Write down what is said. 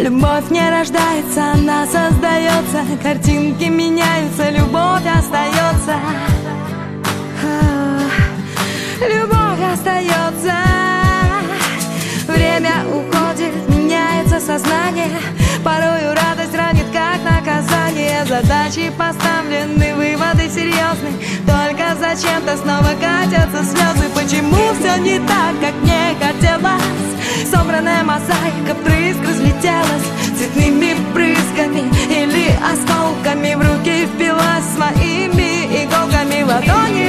Любовь не рождается, она создается. Картинки меняются, любовь остается. Любовь остается. Время уходит, меняется сознание. Порою радость ранит, как наказание. Задачи поставлены, выводы серьезны. Только зачем-то снова катятся слезы. Почему все не так, как мне хотелось? Собранная мозаика вдрызг разлетелась цветными брызгами или осколками в